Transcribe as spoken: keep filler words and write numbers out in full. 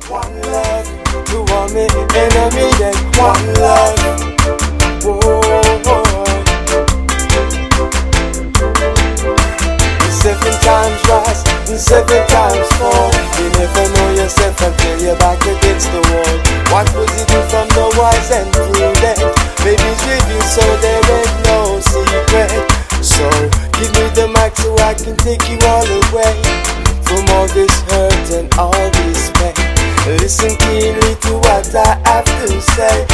One love. To all me enemy, then one love. Whoa. Seven times rise and seven times fall. You never know yourself until you're back against the wall. What was it do from the wise and prudent? Maybe it's with you, so there ain't no secret. So give me the mic so I can take you all away from all this hurt and all this pain. Listen keenly to what I have to say.